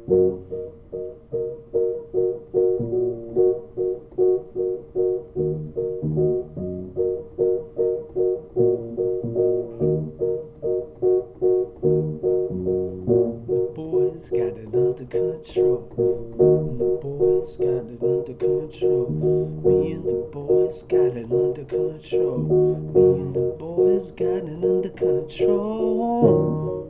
Boys got it under control. The boys got it under control. Me and the boys got it under control. Me and the boys got it under control.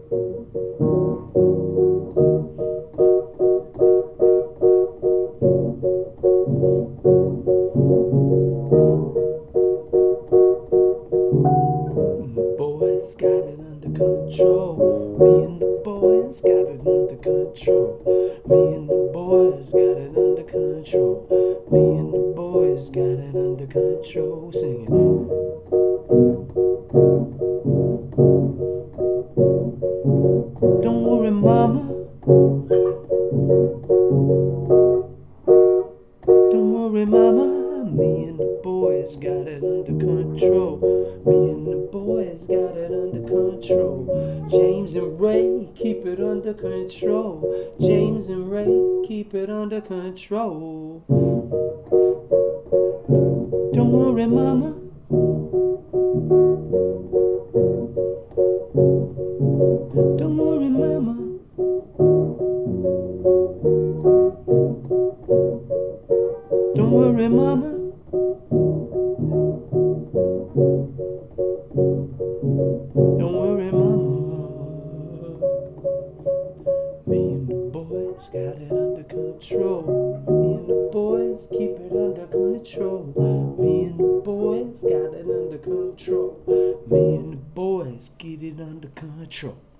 The boys got it under control. Me and the boys got it under control. Me and the boys got it under control. Me and the boys got it under control. Singing. Don't worry, mama. Don't worry, mama. Me and the boys got it under control. Me and the boys got it under control. James and Ray keep it under control. James and Ray keep it under control. Don't worry, mama. Don't worry, mama. Don't worry, mama. Don't worry, mama. Me and the boys got it under control. Me and the boys keep it under control. Me and the boys got it under control. Me and the boys get it under control.